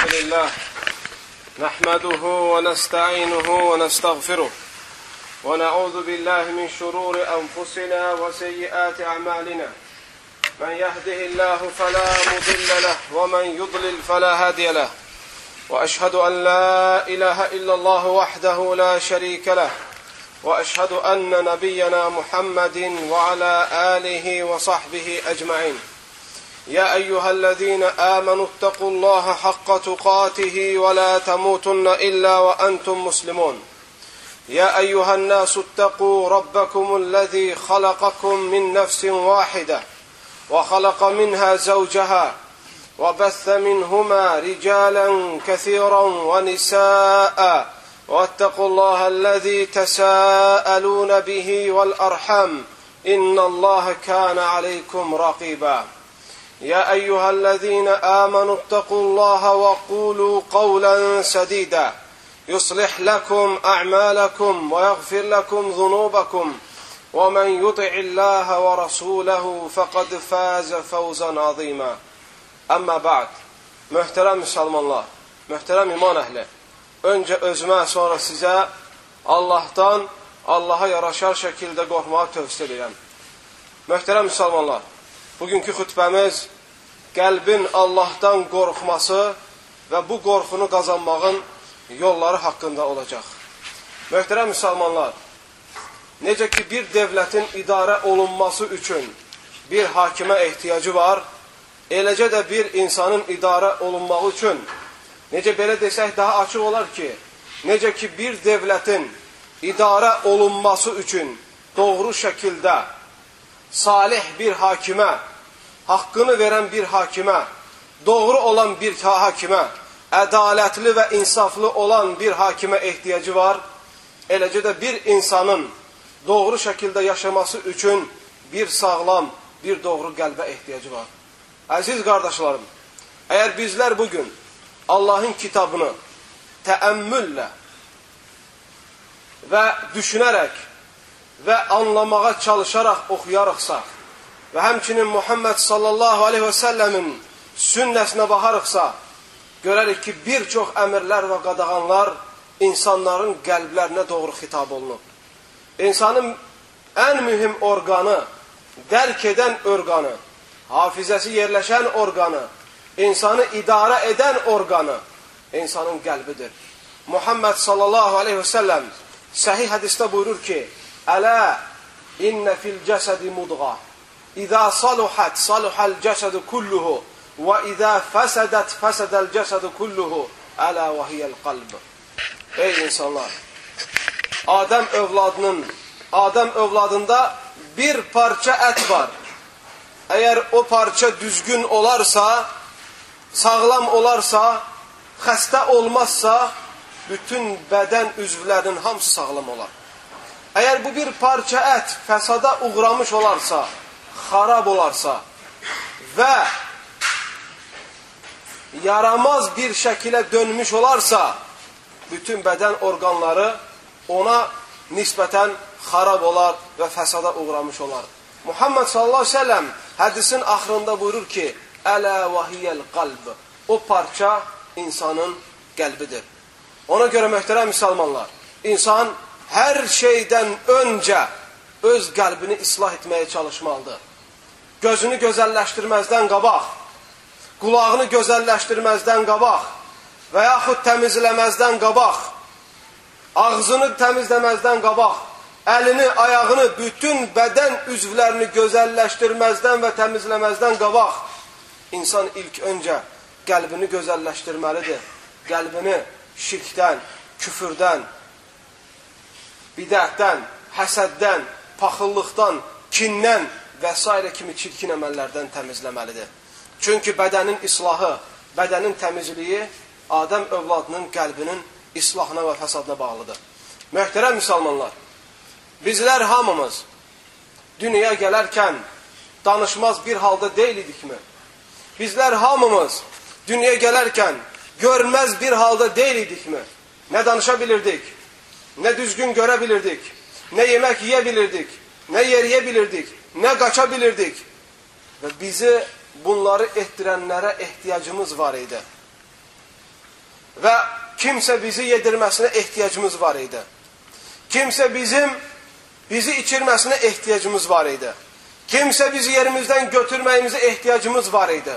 لله نحمده ونستعينه ونستغفره ونعوذ بالله من شرور أنفسنا وسيئات أعمالنا من يهده الله فلا مضل له ومن يضلل فلا هادي له وأشهد أن لا إله إلا الله وحده لا شريك له وأشهد أن نبينا محمد وعلى آله وصحبه أجمعين يا أيها الذين آمنوا اتقوا الله حق تقاته ولا تموتن إلا وأنتم مسلمون يا أيها الناس اتقوا ربكم الذي خلقكم من نفس واحدة وخلق منها زوجها وبث منهما رجالا كثيرا ونساء واتقوا الله الذي تساءلون به والأرحام إن الله كان عليكم رقيبا يا أيها الذين آمنوا اتقوا الله وقولوا قولا سديدا يصلح لكم أعمالكم ويغفر لكم ذنوبكم ومن يطع الله ورسوله فقد فاز فوزا عظيما أما بعد Möhtərəm müsəlmanlar, möhtərəm iman əhli, öncə özümə, sonra sizə Allahdan, Allaha yaraşar şəkildə qorxmağı tövsiyə edirəm. Möhtərəm müsəlmanlar, bugünkü xütbəmiz qəlbin Allahdan qorxması və bu qorxunu qazanmağın yolları haqqında olacaq. Möhtərəm müsəlmanlar, necə ki bir dövlətin idarə olunması üçün bir hakimə ehtiyacı var, eləcə də bir insanın idarə olunması üçün, necə belə desək daha açıq olar ki, necə ki bir dövlətin idarə olunması üçün doğru şəkildə salih bir hakimə, haqqını verən bir hakimə, doğru olan bir hakimə, ədalətli və insaflı olan bir hakimə ehtiyacı var, eləcə də bir insanın doğru şəkildə yaşaması üçün bir sağlam, bir doğru qəlbə ehtiyacı var. Əziz qardaşlarım, əgər bizlər bugün Allahın kitabını təəmmüllə və düşünərək və anlamağa çalışaraq oxuyarıqsa və həmçinin Muhammed sallallahu aleyhi və səlləmin sünnəsinə baxarıqsa, görərik ki, bir çox əmrlər və qadağanlar insanların qəlblərinə doğru xitab olunub. İnsanın ən mühüm orqanı, dərk edən orqanı, hafizəsi yerləşən orqanı, insanı idarə edən orqanı insanın qəlbidir. Muhammed sallallahu aleyhi və səlləm səhih hədisdə buyurur ki, Ələ innə fil cəsədi mudğa, İzə saluhat saluhal cəsədi kulluhu və izə fəsədət fəsədəl cəsədi kulluhu ələ və hiyəl qalb. Ey insanlar, Adəm övladında bir parça ət var. Əgər o parça düzgün olarsa, sağlam olarsa, xəstə olmazsa, bütün bədən üzvlərinin hamısı sağlam olar. Əgər bu bir parça ət fəsada uğramış olarsa, xarab olarsa və yaramaz bir şəkilə dönmüş olarsa, bütün bədən orqanları ona nisbətən xarab olar və fəsada uğramış olar. Muhammed sallallahu aleyhi ve sellem hədisin axırında buyurur ki, Ələ və hiyəl qalb. O parça insanın qəlbidir. Ona görə möhtərəm müsəlmanlar, insan hər şeydən öncə öz qəlbini islah etməyə çalışmalıdır. Gözünü gözəlləşdirməzdən qabaq, qulağını gözəlləşdirməzdən qabaq və yaxud təmizləməzdən qabaq, ağzını təmizləməzdən qabaq, əlini, ayağını, bütün bədən üzvlərini gözəlləşdirməzdən və təmizləməzdən qabaq, insan ilk öncə qəlbini gözəlləşdirməlidir. Qəlbini şirkdən, küfürdən, bidətdən, həsəddən, paxıllıqdan, kindən və s. kimi çirkin əməllərdən təmizləməlidir. Çünki bədənin islahı, bədənin təmizliyi Adəm övladının qəlbinin islahına və fəsadına bağlıdır. Möhtərəm müsəlmanlar, bizlər hamımız dünyaya gələrkən danışmaz bir halda deyildikmi? Bizlər hamımız dünyaya gələrkən görməz bir halda deyildikmi? Nə danışa bilirdik, nə düzgün görə bilirdik, nə yemək yeyə bilirdik, nə yeriyə bilirdik, nə qaça bilirdik. Və bizi bunları etdirənlərə ehtiyacımız var idi. və kimsə bizi yedirməsinə ehtiyacımız var idi. Kimsə bizi içirməsinə ehtiyacımız var idi. Kimsə bizi yerimizdən götürməyimizə ehtiyacımız var idi.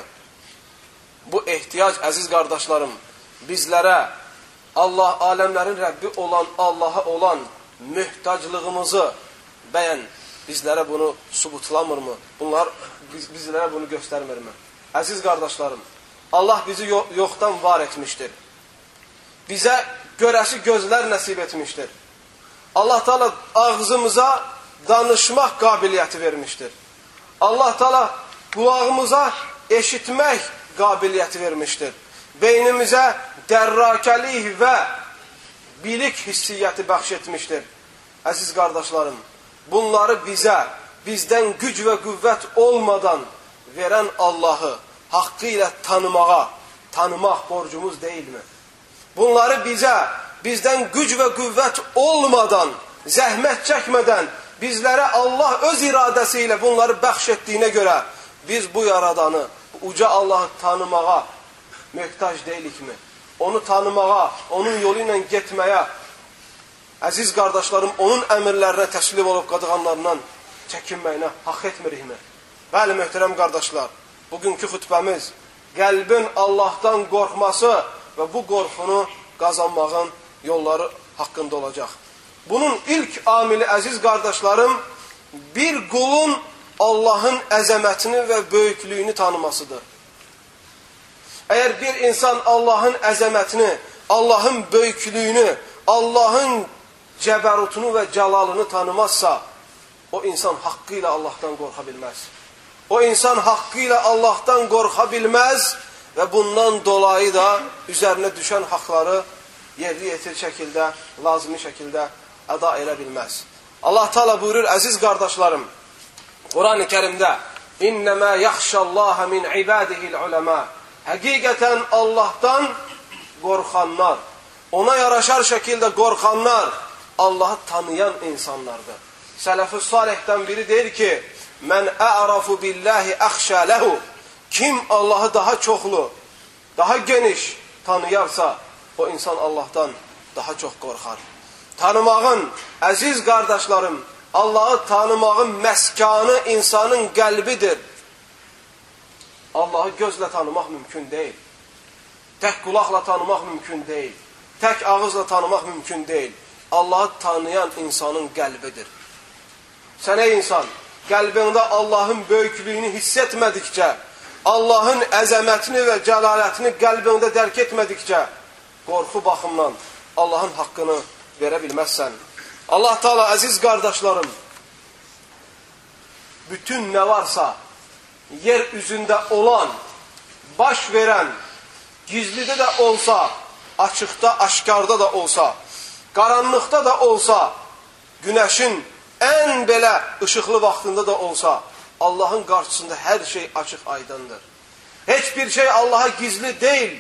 Bu ehtiyac, əziz qardaşlarım, bizlərə Allah, aləmlərin Rəbbi olan, Allaha olan mühtaclığımızı bəyən bizlərə bunu subutlamırmı? Bunlar bizlərə bunu göstərmirmi? Əziz qardaşlarım, Allah bizi yoxdan var etmişdir. Bizə görəsi gözlər nəsib etmişdir. Allah Teala ağzımıza danışmaq qabiliyyəti vermişdir. Allah Teala qulağımıza eşitmək qabiliyyəti vermişdir. Beynimizə dərrakəlik və bilik hissiyyəti bəxş etmişdir. Əziz qardaşlarım, bunları bizdən güc və qüvvət olmadan verən Allahı haqqı ilə tanımaq borcumuz deyilmi? Bunları bizdən güc və qüvvət olmadan, zəhmət çəkmədən, bizlərə Allah öz iradəsi ilə bunları bəxş etdiyinə görə biz bu yaradanı, uca Allahı tanımağa möhtac deyilikmi? Onu tanımağa, onun yolu ilə getməyə, əziz qardaşlarım, onun əmirlərinə təslim olub qadağanlarından çəkinməyinə haqq etmirikmi? Bəli, möhtərəm qardaşlar, bugünkü xütbəmiz qəlbin Allahdan qorxması və bu qorxunu qazanmağın yolları haqqında olacaq. Bunun ilk amili, əziz qardaşlarım, bir qulun Allahın əzəmətini və böyüklüyünü tanımasıdır. Əgər bir insan Allahın əzəmətini, Allahın böyüklüyünü, Allahın cəbərutunu və cəlalını tanımazsa, o insan haqqı ilə Allahdan qorxa bilməz. O insan haqqı ilə Allahdan qorxa bilməz və bundan dolayı da üzərinə düşən haqları yerli yetir şəkildə, lazımi şəkildə əda elə bilməz. Allah Teala buyurur, əziz qardaşlarım, Quran-ı Kərimdə İnnəmə yaxşəllaha min ibadihil uləmə. Həqiqətən Allahdan qorxanlar, ona yaraşar şəkildə qorxanlar Allahı tanıyan insanlardır. Sələf-i salihdən biri deyir ki, mən ə'rafu billahi əxşə ləhu. Kim Allahı daha çoxlu, daha geniş tanıyarsa, o insan Allahdan daha çox qorxar. Tanımağın, əziz qardaşlarım, Allahı tanımağın məskanı insanın qəlbidir. Allahı gözlə tanımaq mümkün deyil. Tək qulaqla tanımaq mümkün deyil. Tək ağızla tanımaq mümkün deyil. Allahı tanıyan insanın qəlbidir. Sən ey insan, qəlbində Allahın böyüklüyünü hiss etmədikcə, Allahın əzəmətini və cəlalətini qəlbində dərk etmədikcə, qorxu baxımdan Allahın haqqını verə bilməzsən. Allah Teala, əziz qardaşlarım, bütün nə varsa, yer üzündə olan, baş verən, gizlidə də olsa, açıqda, aşkarda da olsa, qaranlıqda da olsa, günəşin ən belə işıqlı vaxtında da olsa, Allahın qarşısında hər şey açıq aydındır. Heç bir şey Allaha gizli deyil.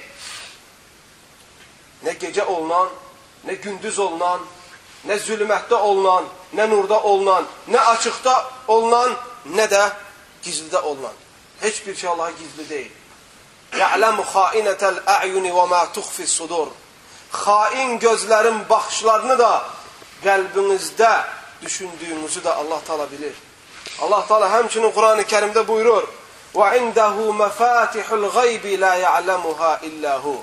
Nə gecə olunan, nə gündüz olunan, nə zülmətdə olunan, nə nurda olunan, nə açıqda olunan, nə də gizlidə olunan. Heç bir şey Allaha gizli deyil. Ya'lamu xainətal a'yuni və ma tuxfi sudur. Xain gözlərin baxışlarını da, qəlbinizdə düşündüyünüzü də Allah Teala bilir. Allah Teala həmçinin Quran-ı Kərimdə buyurur: "Və indehu mafatihul gaybi la ya'lamuha illahu."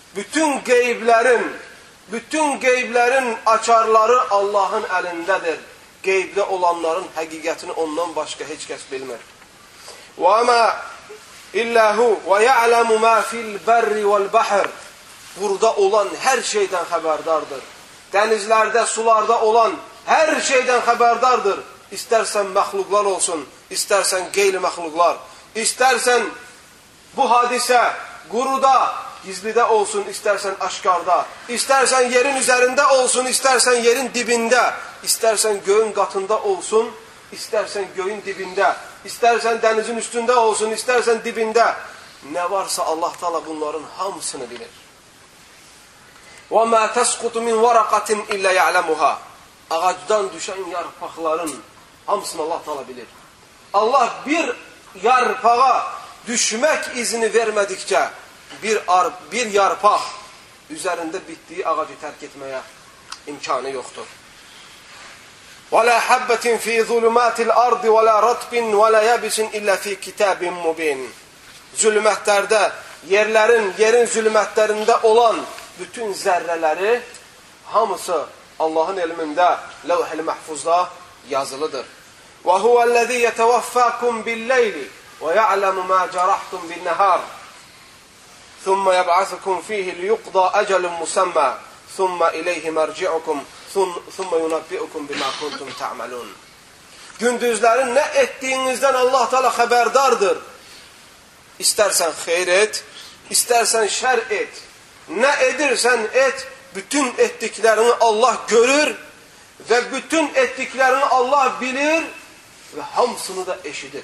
Bütün qeyblərin açarları Allahın əlindədir. Qeybdə olanların həqiqətini ondan başqa heç kəs bilmir. "Və ma illahu və ya'lamu ma fil berri vel bahr." Burada olan hər şeydən xəbərdardır. Dənizlərdə, sularda olan hər şeydən xəbərdardır. İstərsən məxluqlar olsun, istərsən qeyri-məxluqlar, istərsən bu hadisə quruda, gizlidə olsun, istərsən aşkarda, istərsən yerin üzərində olsun, istərsən yerin dibində, istərsən göyün qatında olsun, istərsən göyün dibində, istərsən dənizin üstündə olsun, istərsən dibində. Nə varsa Allah Teala bunların hamısını bilir. وَمَا تَسْقُطُ مِنْ وَرَقَةٍ إِلَّا يَعْلَمُهَا. Ağacdan düşən yarpaqların hamısını Allah Teala bilir. Allah bir yarpağa düşmək izini vermədikcə, bir yarpaq üzərində bitdiyi ağacı tərk etməyə imkanı yoxdur. وَلَا حَبَّةٍ فِي ظُلُمَاتِ الْأَرْضِ وَلَا رَطْبٍ وَلَا يَبِسٍ إِلَّا فِي كِتَابٍ مُبِينٍ. Zülmətlərdə, yerin zülmətlərində olan bütün zərrələri hamısı Allahın elmində, levh-i məhfuzda yazılıdır. وَهُوَ الَّذِي يَتَوَفَّاكُمْ بِاللَّيْلِ وَيَعْلَمُ مَا جَرَحْتُمْ بِالنَّهَارِ ثُمَّ يَبْعَثُكُمْ فِيهِ لِيُقْضَى أَجَلٌ مُسَمَّى ثُمَّ إِلَيْهِ مَرْجِعُكُمْ ثُمَّ يُنَبِّئُكُمْ بِمَا كُنْتُمْ تَعْمَلُونَ. Gündüzlərin nə etdiyinizdən Allah Teala xəbərdardır. İstərsən xeyr et, istərsən şər et. Nə edirsən et, bütün etdiklərini Allah görür və bütün etdiklərini Allah bilir və hamısını da eşidir.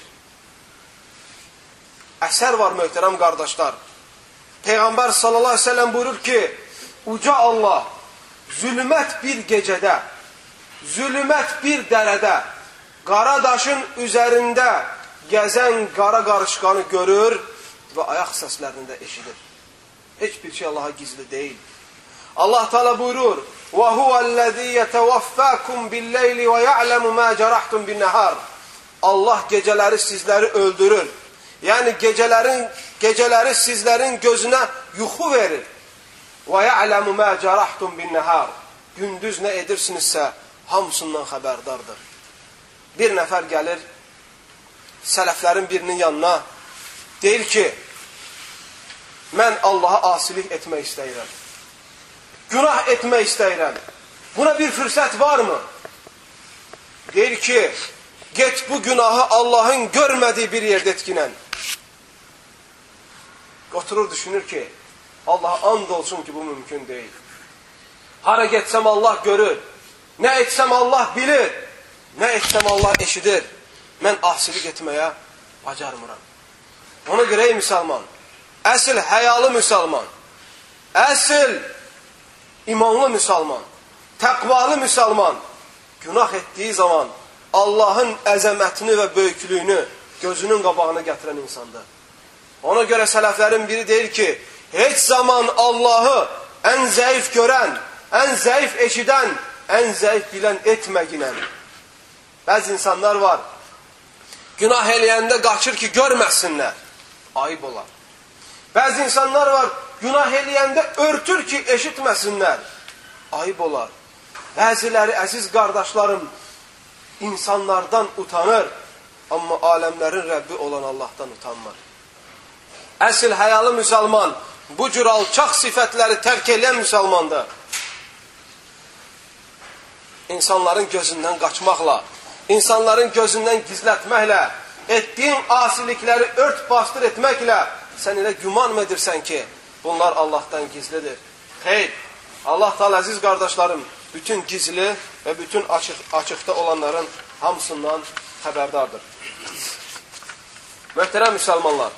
Əsər var möhtərəm qardaşlar. Peyğəmbər sallallahu aleyhi ve sellem buyurur ki, uca Allah zülmət bir gecədə, zülmət bir dərədə, qara daşın üzərində gəzən qara qarışqanı görür və ayaq səslərini də eşidir. Heç bir şey Allaha gizli deyil. Allah Teala buyurur: وَهُوَ الَّذِي يَتَوَفَّاكُمْ بِاللَّيْلِ وَيَعْلَمُ مَا جَرَحْتُمْ بِالنَّهَارِ. Allah geceleri sizleri öldürür. Yani geceleri sizlerin gözüne yuxu verir. وَيَعْلَمُ مَا جَرَحْتُمْ بِالنَّهَارِ. Gündüz ne edirsinizsə hamısından xəbərdardır. Bir nəfər gəlir sələflərin birinin yanına, deyir ki, mən Allaha asilik etmək istəyirəm. Günah etmək istəyirəm. Buna bir fürsət var mı? Deyir ki, get bu günahı Allah'ın görmədiyi bir yerde etkilən. Oturur düşünür ki, Allah'a and olsun ki bu mümkün değil. Hara getsem Allah görür. Ne etsem Allah bilir. Ne etsem Allah eşidir. Mən asilik etməyə bacarmıram. Ona görə ey müsəlman, əsl həyalı müsəlman, əsl imanlı müsəlman, təqvalı müsəlman günah etdiyi zaman Allahın əzəmətini və böyüklüyünü gözünün qabağına gətirən insandır. Ona görə sələflərin biri deyir ki, heç zaman Allahı ən zəif görən, ən zəif eşidən, ən zəif bilən etməginən. Bəzi insanlar var, günah eləyəndə qaçır ki, görməsinlər, ayıb olar. Bəzi insanlar var, günah eləyəndə örtür ki, eşitməsinlər, ayıb olar. Bəziləri, əziz qardaşlarım, insanlardan utanır, amma aləmlərin Rəbbi olan Allahdan utanmır. Əsl həyalı müsəlman, bu cür alçaq sifətləri tərk edən müsəlmandır. İnsanların gözündən qaçmaqla, insanların gözündən gizlətməklə, etdiyin asilikləri ört bastır etməklə sən elə güman mı edirsən ki, bunlar Allahdan gizlidir? Xeyr, Allah Teala əziz qardaşlarım, bütün gizli və bütün açıqda olanların hamısından xəbərdardır. Möhtərəm müsəlmanlar,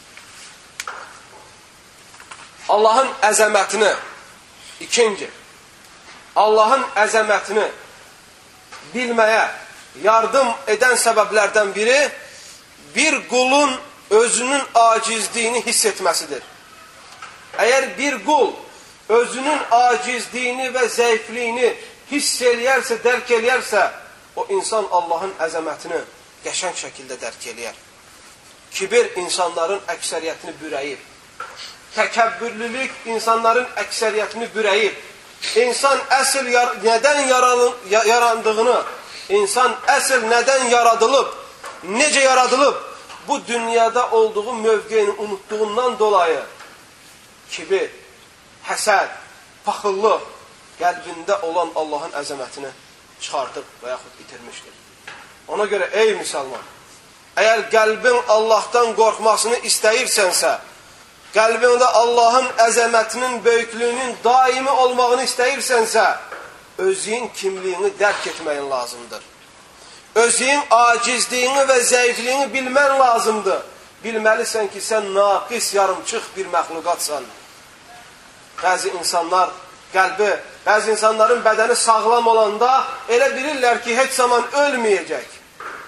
Allahın əzəmətini, ikinci, Allahın əzəmətini bilməyə yardım edən səbəblərdən biri, bir qulun özünün acizliyini hiss etməsidir. Əgər bir qul özünün acizliyini və zəifliyini hiss eləyərsə, dərk eləyərsə, o insan Allahın əzəmətini qəşəng şəkildə dərk eləyər. Kibir insanların əksəriyyətini bürəyir. Təkəbbürlülük insanların əksəriyyətini bürəyir. İnsan əsl nədən yarandığını, insan əsl nədən yaradılıb, necə yaradılıb, bu dünyada olduğu mövqeyini unuttuğundan dolayı kibir, həsəd, paxıllıq qəlbində olan Allahın əzəmətini çıxardıb və yaxud itirmişdir. Ona görə ey müsəlman, əgər qəlbin Allahdan qorxmasını istəyirsənsə, qəlbində Allahın əzəmətinin, böyüklüyünün daimi olmağını istəyirsənsə, özün kimliyini dərk etməyin lazımdır. Özün acizliyini və zəifliyini bilmən lazımdır. Bilməlisən ki, sən naqis, yarımçıq bir məxluqatsan. Bəzi insanlar qəlbi, bəzi insanların bədəni sağlam olanda elə bilirlər ki, heç zaman ölməyəcək.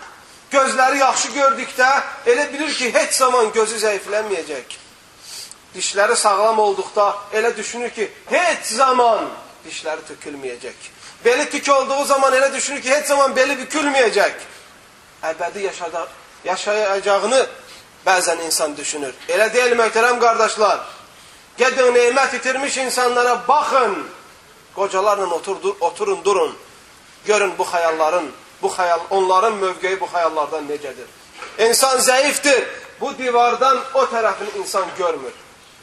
Gözləri yaxşı gördükdə elə bilir ki, heç zaman gözü zəiflənməyəcək. dişləri sağlam olduqda elə düşünür ki, heç zaman dişləri tökülməyəcək. Beli tük olduğu zaman elə düşünür ki, heç zaman beli bükülməyəcək. Əbədi yaşayacağını bəzən insan düşünür. Elə deyil möhtərəm qardaşlar. Gedin nemət itirmiş insanlara baxın. Qocalarla oturun, durun. Görün bu xəyalların, onların mövqeyi bu xəyallardan necədir. İnsan zəifdir. Bu divardan o tərəfini insan görmür.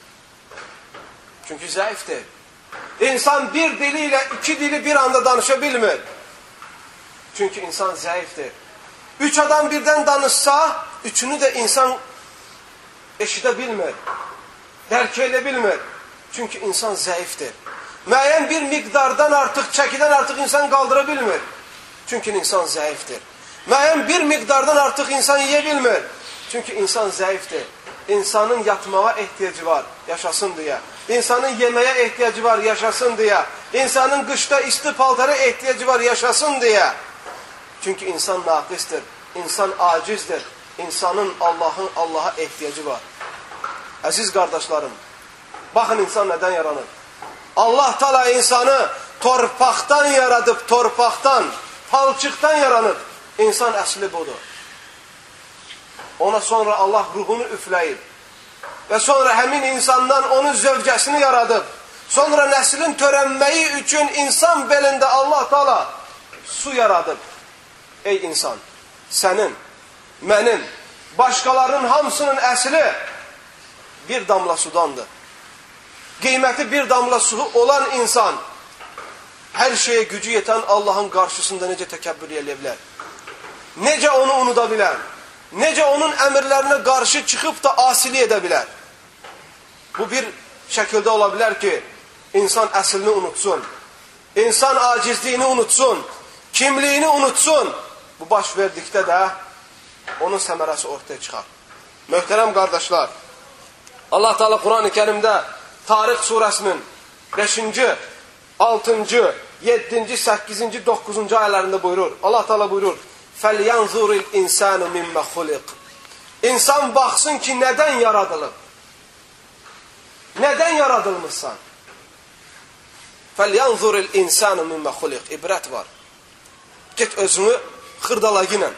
Çünki zəifdir. İnsan bir dili ilə iki dili bir anda danışa bilmir. Çünki insan zəifdir. 3 adam birdən danışsa, üçünü də insan eşidə bilmir. Dərk edə bilmir. Çünki insan zəifdir. Müəyyən bir miqdardan artıq, çəkidən artıq insan qaldıra bilmir. Çünki insan zəifdir. Müəyyən bir miqdardan artıq insan yeyə bilmir. Çünki insan zəifdir. İnsanın yatmağa ehtiyacı var, yaşasın deyə. İnsanın yeməyə ehtiyacı var, yaşasın deyə. İnsanın qışda isti paltara ehtiyacı var, yaşasın deyə. Çünki insan naqisdir, insan acizdir. İnsanın Allaha ehtiyacı var. Əziz qardaşlarım, baxın insan nədən yaranır? Allah Teala insanı torpaqdan yaradıb, torpaqdan, palçıqdan yaranıb. İnsan əsli budur. Ona sonra Allah ruhunu üfləyib. Və sonra həmin insandan onun zövcəsini yaradıb. Sonra nəslin törənməyi üçün insan belində Allah Teala su yaradıb. Ey insan, sənin, mənim, başqalarının hamısının əsli bir damla sudandır. Qiyməti bir damla su olan insan hər şeyə gücü yetən Allahın qarşısında necə təkəbbür eləyə bilər? Necə onu unuda bilər? Necə onun əmrlərinə qarşı çıxıb da asili edə bilər? Bu bir şəkildə ola bilər ki, insan əslini unutsun. İnsan acizliyini unutsun. Kimliyini unutsun. Bu baş verdikdə də onun səmərəsi ortaya çıxar. Möhtərəm qardaşlar, Allah Teala Quran-ı Kərimdə Tarix surəsinin 5-ci, 6-cı, 7-ci, 8-ci, 9-cu ayələrində buyurur. Allah Teala buyurur: فَلْيَنْظُرِ الْاِنْسَانُ مِمَّ خُلِقٍ İnsan baxsın ki, nədən yaradılıb? Nədən yaradılmışsan? فَلْيَنْظُرِ الْاِنْسَانُ مِمَّ خُلِقٍ İbrət var. Get özünü xırdala yinən.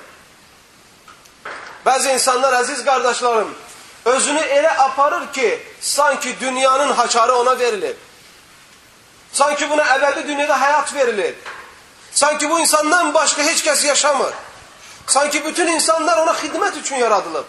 Bəzi insanlar, əziz qardaşlarım, özünü elə aparır ki, sanki dünyanın haçarı ona verilir. Sanki buna əbədi dünyada həyat verilir. Sanki bu insandan başqa heç kəs yaşamır. Sanki bütün insanlar ona xidmət üçün yaradılıb.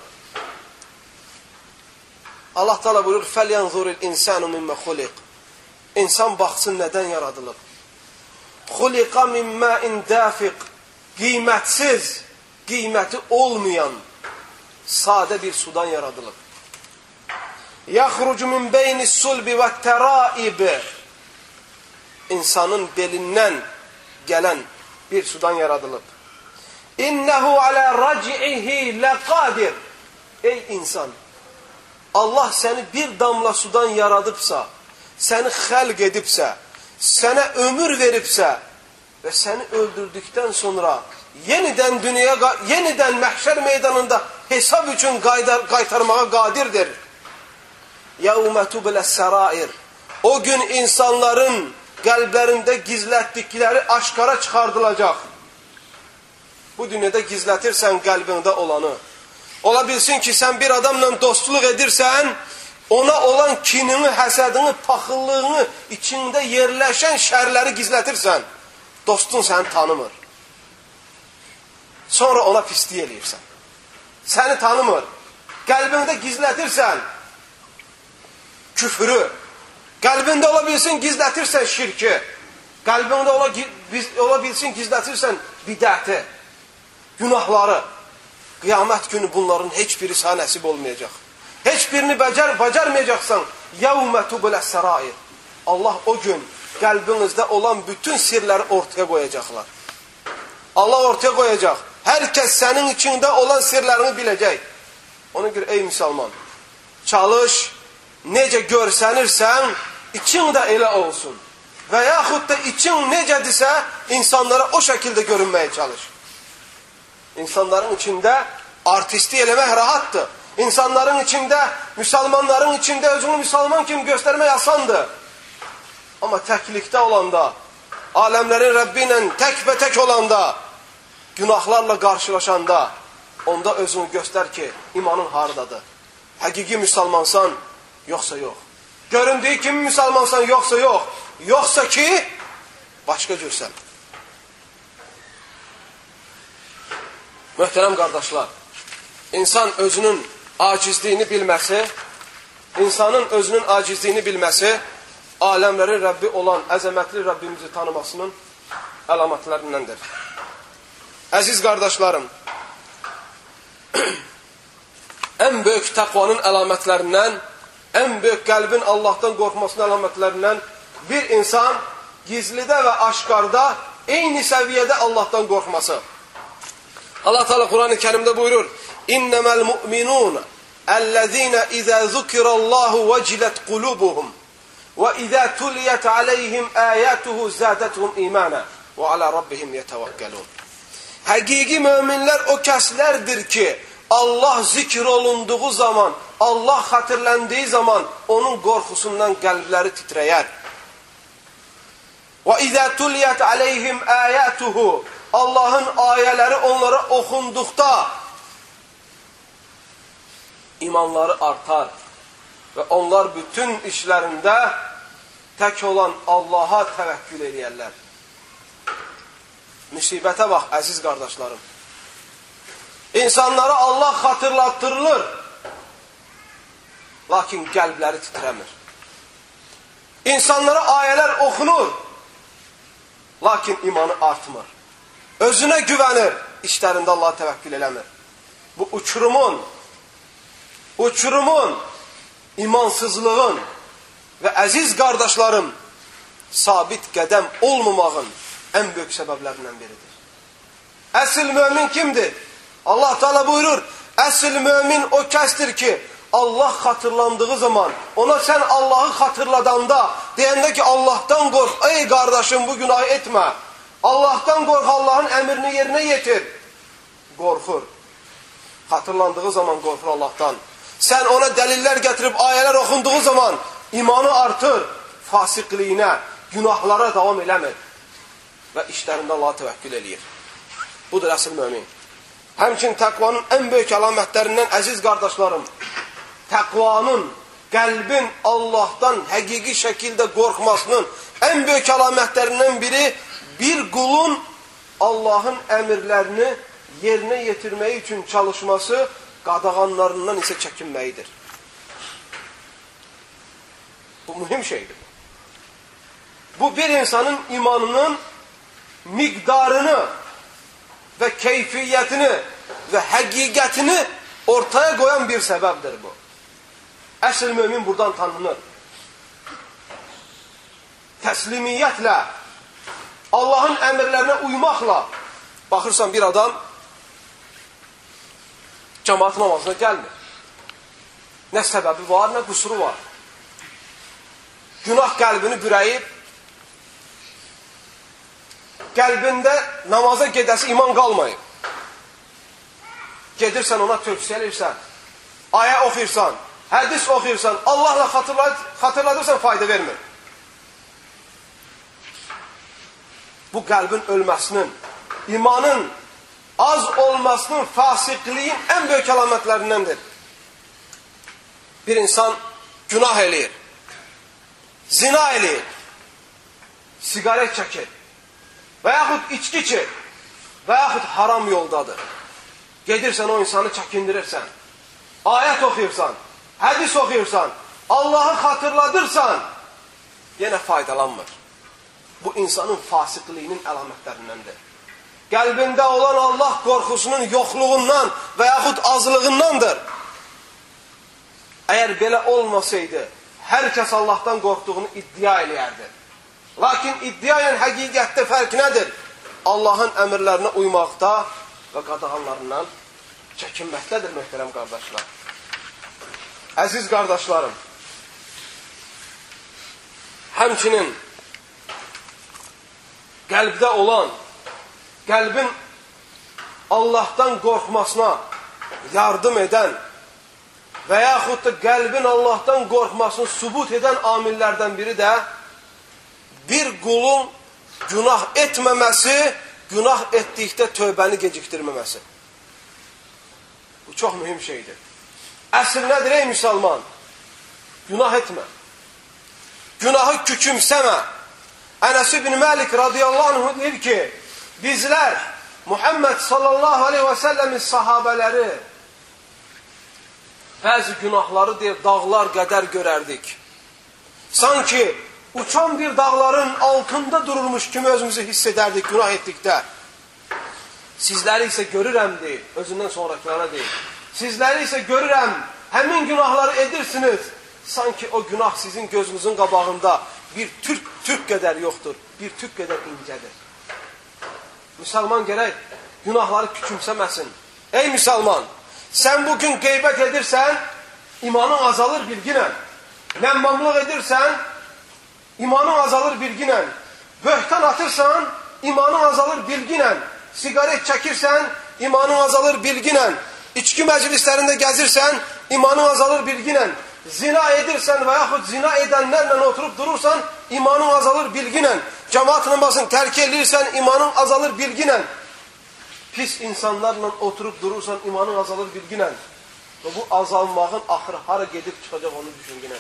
Allah Teala buyurur: فَلْيَنْظُرِ الْاِنْسَانُ مِمَّ خُلِقٍ İnsan baxsın nədən yaradılıb. خُلِقَ مِنْ مَاءٍ دَافِقٍ Qiymətsiz, qiyməti olmayan, sadə bir sudan yaradılıb. يَخْرُجُ مِنْ بَيْنِ السُّلْبِ وَالتَّرَائِبِ İnsanın belindən gələn bir sudan yaradılıb. İnnehu ala rac'ihi laqadir. Ey insan, Allah səni bir damla sudan yaradıbsa, səni xəlq edibsə, sənə ömür veribsə və səni öldürdükdən sonra yenidən məhşər meydanında hesab üçün qaytarmağa qadirdir. Yevme tubles serair. O gün insanların qəlblərində gizlətdikləri aşkara çıxardılacaq. Bu dünyada gizlətirsən qəlbində olanı. Ola bilsin ki, sən bir adamla dostluq edirsən, ona olan kinini, həsədini, paxıllığını, içində yerləşən şərləri gizlətirsən. Dostun səni tanımır. Sonra ona pislik eləyirsən. Səni tanımır. Qəlbində gizlətirsən küfrü. Qəlbində ola bilsin gizlətirsən şirki. Qəlbində ola bilsin gizlətirsən bidəti, günahları. Qiyamət günü bunların heç biri sənə nəsib olmayacaq. Heç birini bacarmayacaqsan. Yevme tubles serair. Allah o gün qəlbinizdə olan bütün sirləri ortaya qoyacaqlar. Allah ortaya qoyacaq. Hər kəs sənin içində olan sirlərini biləcək. Ona görə ey müsəlman, çalış, necə görsənirsən, için də elə olsun. Və yaxud da için necədirsə, insanlara o şəkildə görünməyə çalış. İnsanların içində artisti eləmək rahatdır. İnsanların içində, müsəlmanların içində özünü müsəlman kimi göstərmək asandır. Amma təklikdə olanda, aləmlərin Rəbbi ilə tək olanda, günahlarla qarşılaşanda, onda özünü göstər ki, imanın haradadır. Həqiqi müsəlmansan, yoxsa yox. Göründüyü kimi müsəlmansan, yoxsa yox. Yoxsa ki, başqa cürsən. Möhtərəm qardaşlar, insan özünün acizliyini bilməsi, insanın özünün acizliyini bilməsi, aləmlərin Rəbbi olan əzəmətli Rəbbimizi tanımasının əlamətlərindəndir. Əziz qardaşlarım, ən böyük təqvanın əlamətlərindən, ən böyük qəlbin Allahdan qorxmasının əlamətlərindən bir insan gizlidə və aşkarda eyni səviyyədə Allahdan qorxması. Allah Teala Kur'an-ı Kerim'de buyurur: İnnemel mu'minun ellezine izâ zukirallahu vecilet kulubuhum ve izâ tuliyet aleyhim âyâtuhu zâdetuhum imâna ve alâ rabbihim yetevekkelûn. Həqiqi müminlər o kəslərdir ki, Allah zikr olunduğu zaman, Allah xatırləndiyi zaman onun qorxusundan qəlbləri titrəyər. Və izâ tuliyet aleyhim âyâtuhu, Allah'ın ayələri onlara oxunduqda imanları artar və onlar bütün işlərində tək olan Allah'a təvəkkül edərlər. Müsibətə bax, əziz qardaşlarım. İnsanlara Allah xatırlattırılır, lakin qəlbləri titrəmir. İnsanlara ayələr oxunur, lakin imanı artmır. Özünə güvənir, işlərində Allah'a təvəkkül eləmir. Bu uçurumun, imansızlığın və əziz qardaşlarım, sabit qədəm olmamağın ən böyük səbəblərindən biridir. Əsl mömin kimdir? Allah Teala buyurur, əsl mömin o kəsdir ki, Allah xatırlandığı zaman, ona sən Allah'ı xatırladanda, deyəndə ki, Allah'tan qorx, ey qardaşım bu günahı etmə. Allah'tan qorx, Allah'ın əmrini yerinə yetir. Qorxur. Xatırlandığı zaman qorxur Allah'tan. Sən ona dəlillər gətirib ayələr oxunduğu zaman imanı artır, fasiqliyinə, günahlara davam eləmir və işlərində Allah'a təvəkkül eləyir. Budur əsl mömin. Həmçin təqvanın ən böyük əlamətlərindən əziz qardaşlarım, təqvanın, qəlbin Allah'tan həqiqi şəkildə qorxmasının ən böyük əlamətlərindən biri bir qulun Allah'ın əmirlərini yerinə yetirməyi üçün çalışması, qadağanlarından isə çəkinməyidir. Bu mühim şeydir. Bu bir insanın imanının miqdarını və keyfiyyətini və həqiqətini ortaya qoyan bir səbəbdir bu. Əsl mömin buradan tanınır. Təslimiyyətlə, Allah'ın əmrlərinə uymaqla, baxırsan bir adam cemaat namazına gəlmir. Nə səbəbi var, nə qüsuru var. Günah qəlbini bürəyib, qəlbində namaza gedəsi iman qalmayıb. Gedirsən ona tövsiyə edirsən, ayə oxuyursan, hədis oxuyursan, Allah'la xatırladırsan, fayda vermir. Bu qəlbin ölməsinin, imanın az olmasının, fasiqliyin ən böyük əlamətlərindəndir. Bir insan günah eləyir, zina eləyir, sigaret çəkir və yaxud içki içir və yaxud haram yoldadır. Gedirsən o insanı çəkindirirsən, ayət oxuyursan, hədis oxuyursan, Allah'ı xatırladırsan, yenə faydalanmır. Bu insanın fasiqliyinin əlamətlərindəndir. Qəlbində olan Allah qorxusunun yoxluğundan və yaxud azlığındandır. Əgər belə olmasaydı, hər kəs Allah'tan qorxduğunu iddia eləyərdi. Lakin iddia ilə həqiqətdə fərq nədir? Allah'ın əmrlərinə uymaqda və qadağanlarından çəkinməkdədir, möhtərəm qardaşlar. Əziz qardaşlarım, həmçinin qəlbdə olan, qəlbin Allah'tan qorxmasına yardım edən və yaxud da qəlbin Allahdan qorxmasını sübut edən amillərdən biri də bir qulun günah etməməsi, günah etdikdə tövbəni gecikdirməməsi. Bu çox mühüm şeydir. Əsl nədir ey müsəlman? Günah etmə. Günahı küçümsəmə. Ənəs ibn Məlik radiyallahu anh deyir ki, bizlər Muhammed sallallahu aleyhi və səlləmin sahabələri bəzi günahları deyir, dağlar qədər görərdik. Sanki uçan bir dağların altında durulmuş kimi özümüzü hiss edərdik günah etdikdə. Sizləri isə görürəm deyir, özündən sonraklarına deyir. Sizləri isə görürəm, həmin günahları edirsiniz. Sanki o günah sizin gözünüzün qabağında bir türk qədər yoxdur, bir türk qədər incədir. Müsəlman gərək günahları küçümsəməsin. Ey müsəlman, sən bugün qeybət edirsən, imanın azalır bilginə. Nəmmamlıq edirsən, imanın azalır bilginə. Böhtan atırsan, imanın azalır bilginə. Sigaret çəkirsən, imanın azalır bilginə. İçki məclislərində gəzirsən, imanın azalır bilginə. Zina edirsən və yaxud zina edənlərlə oturub durursan, imanın azalır bilginə. Cemaat namazını tərk edirsən, imanın azalır bilginə. Pis insanlarla oturub durursan, imanın azalır bilginə. Və bu azalmağın axırı hara gedib çıxacaq onu düşünginə.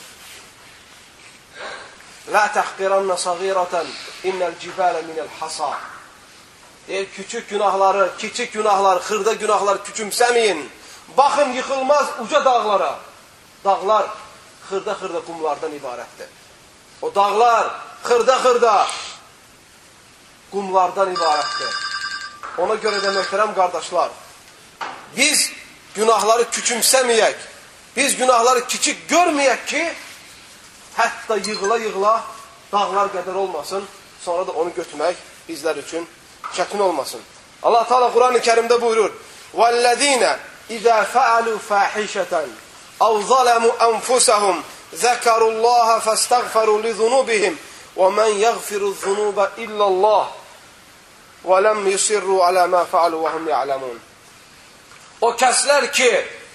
La tahqiranna sagiratan innal jibala minal hasa. Deyir, küçük günahları, kiçik günahlar, xırda günahlar küçümsəməyin. Baxın, yıxılmaz uca dağlara. Dağlar xırda-xırda qumlardan ibarətdir. O dağlar xırda-xırda qumlardan ibarətdir. Ona görə də möhtərəm qardaşlar, biz günahları küçümsəməyək, biz günahları kiçik görməyək ki, hətta yığıla-yığıla dağlar qədər olmasın, sonra da onu götürmək bizlər üçün çətin olmasın. Allah Teala Quran-ı Kərimdə buyurur: وَالَّذ۪ينَ اِذَا فَعَلُوا فَاحِشَةً اَوْ ظَلَمُوا أَنْفُسَهُمْ ذَكَرُوا اللّٰهَ فَاسْتَغْفَرُوا لِذُنُوبِهِمْ وَمَنْ يَغْفِرُ الذُّنُوبَ إِلَّا اللّٰهِ وَلَمْ يُسِرُّوا عَلَى مَا فَعَلُوا وَهُمْ يَعْلَمُونَ. O kəslər ki,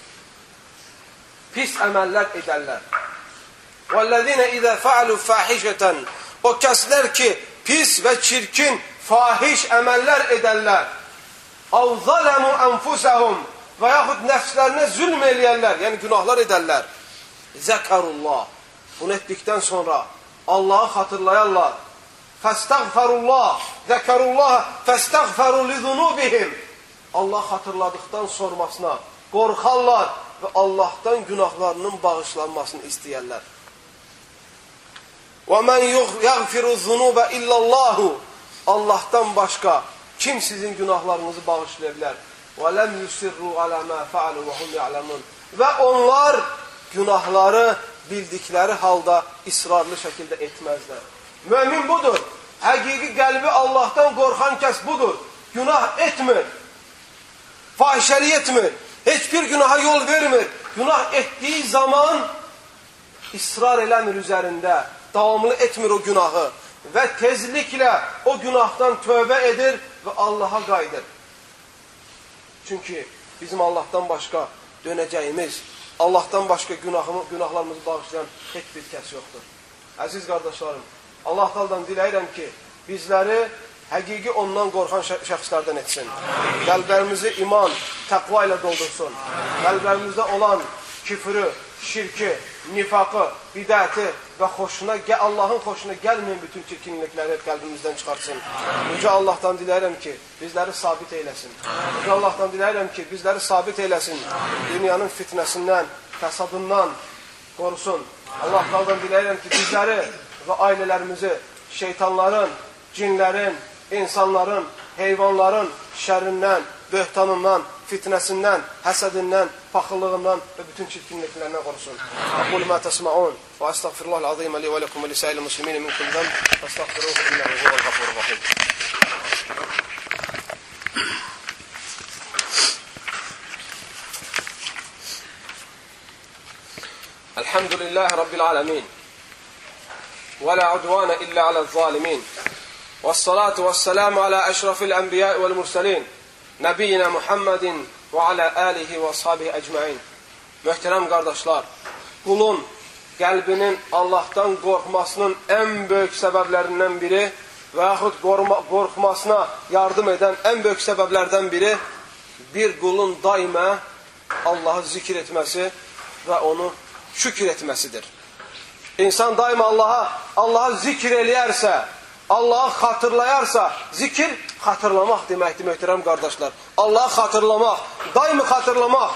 pis əməllər edərlər. وَالَّذِينَ إِذَا فَعَلُوا فَاحِشَةً O kəslər ki, pis və çirkin, fahiş əməllər edərlər. اَوْ ظَلَمُوا أَنْفُسَهُمْ Və yaxud nəfslərinə zülm eləyərlər, yəni günahlar edərlər. Zəkarullah. Bunu etdikdən sonra Allahı xatırlayarlar. Fəstəğfərullah. Zəkarullah. Fəstəğfəru lizunubihim. Allah xatırladıqdan sormasına qorxarlar və Allahdan günahlarının bağışlanmasını istəyərlər. وَمَنْ يَغْفِرُ الذُّنُوبَ إِلَّا اللّٰهُ Allahdan başqa kim sizin günahlarınızı bağışlayabilir? وَلَمْ يُسِرُّوا عَلَى مَا فَعَلُوا وَهُمْ يَعْلَمُونَ Və onlar günahları bildikləri halda israrlı şəkildə etməzlər. Mümin budur. Həqiqi qəlbi Allahdan qorxan kəs budur. Günah etmir. Fahişəlik etmir. Heç bir günaha yol vermir. Günah etdiyi zaman israr eləmir üzərində. Davamlı etmir o günahı. Və tezliklə o günahdan tövbə edir və Allaha qayıdır. Çünki bizim Allahdan başqa dönəcəyimiz, Allahdan başqa günahlarımızı bağışlayan heç bir kəs yoxdur. Əziz qardaşlarım, Allah Teala'dan diləyirəm ki, bizləri həqiqi ondan qorxan şəxslərdən etsin. Qəlblərimizi iman, təqva ilə doldursun. Qəlblərimizdə olan küfrü, şirki, nifaqı, bidəti və Allahın xoşuna gəlməyən bütün çirkinlikləri qəlbimizdən çıxartsın. Yüce Allahdan diləyirəm ki, bizləri sabit eyləsin. Yüce Allahdan diləyirəm ki, bizləri sabit eyləsin. Dünyanın fitnəsindən, fəsadından qorusun. Allahdan diləyirəm ki, bizləri və ailələrimizi şeytanların, cinlərin, insanların, heyvanların şərrindən, böhtanından, fitnəsindən, həsədindən, paxıllığından və bütün çirkinliklərindən qorusun. Aqulu ma tasma'un və estağfirullahal azim li və lakum və lisa'il muslimin min kulli zam fastağfiruhu innehu huvel gafurur rahim. Elhamdülillahi rabbil alamin. Və la udvana illa ala'z zalimin. Vessalatu vesselamu ala eşrafil enbiya ve'l murselin. Nebiyyina Muhammedin ve ala alihi ve ashabihi ecmaîn. Möhtərəm qardaşlar, qulun qəlbinin Allahdan qorxmasının ən böyük səbəblərindən biri və yaxud qorxmasına yardım edən ən böyük səbəblərdən biri bir qulun daima Allahı zikr etməsi və onu şükür etməsidir. İnsan daima Allahı zikr eləyərsə, Allahı xatırlayarsa, zikir xatırlamaq deməkdir, möhtərəm qardaşlar. Allahı xatırlamaq, daimi xatırlamaq.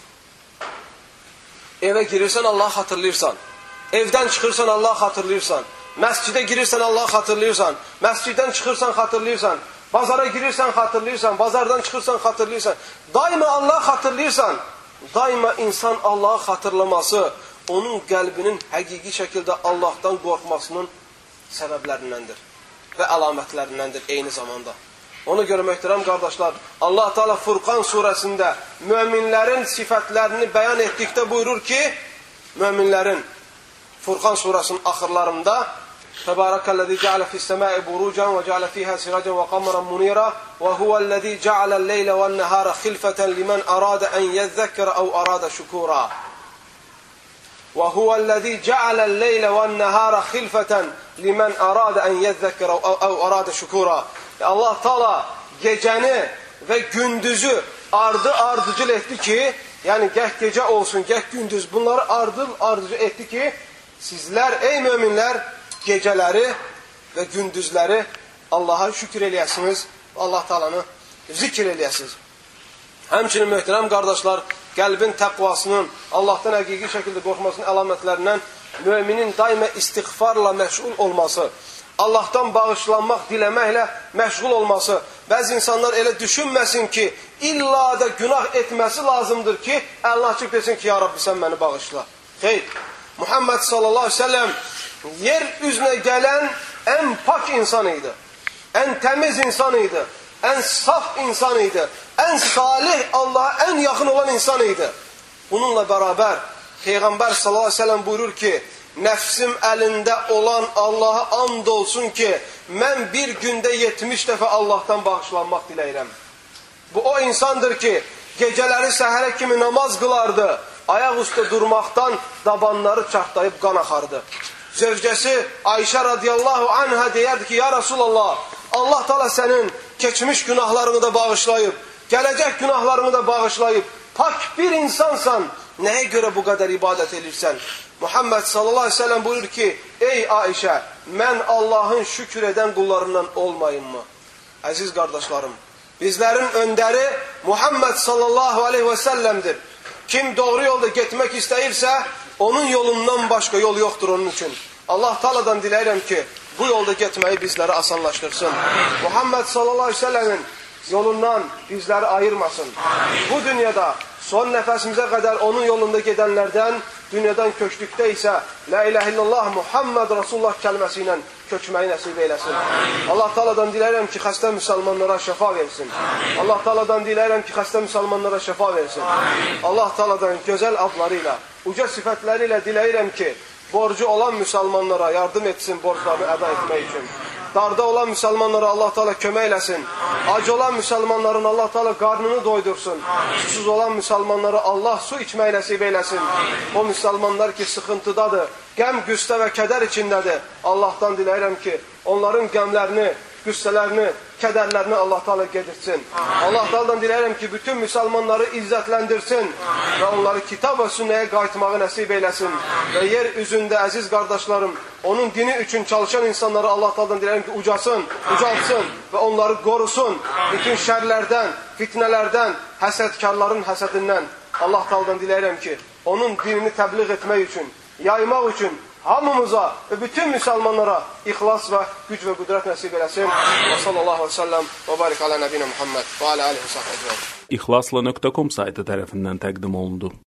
Evə girirsən, Allahı xatırlayırsan. Evdən çıxırsan, Allahı xatırlayırsan. Məscidə girirsən, Allahı xatırlayırsan. Məsciddən çıxırsan, xatırlayırsan. Bazara girirsən, xatırlayırsan. Bazardan çıxırsan, xatırlayırsan. Daima Allahı xatırlayırsan. Daima insan Allahı xatırlaması onun qəlbinin həqiqi şəkildə Allahdan qorxmasının səbəblərindəndir və əlamətlərindəndir eyni zamanda. Ona görə möhtərəm qardaşlar, Allah Teala Furqan surəsində möminlərin sifətlərini bəyan etdikdə buyurur ki, möminlərin Furqan surəsinin axırlarında Təbarəkəl-ləzi cəalə fis-səmai burucan və cəalə fihə siracan və qamaran munira və huvəl-ləzi cəaləl-leylə vən-nəhara xilfətən limən ərada ən yəzzəkkərə əv ərada şükura. Və huvəl-ləzi cəaləl-leylə vən-nəhara xilfətən limən ərada ən yəzzəkkərə əv ərada şükura. Allah Teala gecəni və gündüzü ardıcıl etdi ki, yəni gəh gecə olsun, gəh gündüz, bunları ardıcıl etdi ki, sizlər, ey möminlər, gecələri və gündüzləri Allaha şükür eləyəsiniz, Allah Teala'nı zikr eləyəsiniz. Həmçinin möhtərəm qardaşlar, qəlbin təqvasının, Allahdan həqiqi şəkildə qorxmasının əlamətlərindən müminin daima istiğfarla məşğul olması, Allahdan bağışlanmaq, diləməklə məşğul olması. Bəzi insanlar elə düşünməsin ki, illa da günah etməsi lazımdır ki, əlini açıb desin ki, ya Rabbi sən məni bağışla. Xeyr, Muhammed sallallahu aleyhi ve sellem yer üzünə gələn ən pak insan idi, ən təmiz insan idi, ən saf insan idi, ən salih, Allah'a ən yaxın olan insan idi. Bununla bərabər Peyğəmbər sallallahu aleyhi ve sellem buyurur ki, nəfsim əlində olan Allah'a and olsun ki, mən bir gündə 70 dəfə Allahdan bağışlanmaq diləyirəm. Bu o insandır ki, gecələri səhərə kimi namaz qılardı, ayaq üstə durmaqdan dabanları çartlayıb qan axardı. Zövcəsi Ayşə radiyallahu anhə deyərdi ki, ya Rasulallah, Allah Teala sənin keçmiş günahlarını da bağışlayıb, gələcək günahlarını da bağışlayıb, pak bir insansan, nəyə görə bu qədər ibadət edirsən? Muhammed sallallahu aleyhi ve sellem buyurur ki, ey Ayşə, mən Allahın şükür edən qullarından olmayım mı? Əziz qardaşlarım, bizlərin öndəri Muhammed sallallahu aleyhi ve sellem'dir. Kim doğru yolda getmək istəyirsə, onun yolundan başqa yol yoxdur onun üçün. Allah Teala'dan diləyirəm ki, bu yolda getməyi bizləri asanlaşdırsın. Muhammed sallallahu aleyhi ve sellemin yolundan bizləri ayırmasın. Bu dünyada son nəfəsimizə qədər onun yolunda gedənlərdən, dünyadan köçdükdə isə La ilahe illallah Muhammed Resulullah kəlməsi ilə köçməyi nəsib eyləsin. Allah Teala'dan diləyirəm ki, xəstə müsəlmanlara şəfa versin. Allah Teala'dan diləyirəm ki, xəstə müsəlmanlara şəfa versin. Allah Teala'dan gözəl adları ilə, uca sifətləri ilə diləyirəm ki, borcu olan müsəlmanlara yardım etsin borçlarını əda etmək üçün. Darda olan müsəlmanlara Allah Teala kömək eləsin. Ac olan müsəlmanların Allah Teala qarnını doydursun. Susuz olan müsəlmanlara Allah su içmək nəsib eyləsin. O müsəlmanlar ki, sıxıntıdadır, qəm, qüssə və kədər içindədir. Allahdan diləyirəm ki, onların qəmlərini, qüssələrini, kədərlərini Allah Teala gedirsin. Allah Teala'dan diləyirəm ki, bütün müsəlmanları izzətləndirsin və onları kitab və sünnəyə qayıtmağı nəsib eyləsin. Və yer üzündə əziz qardaşlarım, onun dini üçün çalışan insanları Allah Teala'dan diləyirəm ki, ucaltsın və onları qorusun. Bütün şərlərdən, fitnələrdən, həsədkarların həsədindən Allah Teala'dan diləyirəm ki, onun dinini təbliğ etmək üçün, yaymaq üçün hamımıza və bütün müsəlmanlara ixlas və güc və qüdrət nəsib eləsin. Və sallallahu aleyhi ve sellem və barik alə nəbinə Muhammed və alə alihi sahibə. İxlasla.com saytı tərəfindən təqdim olundu.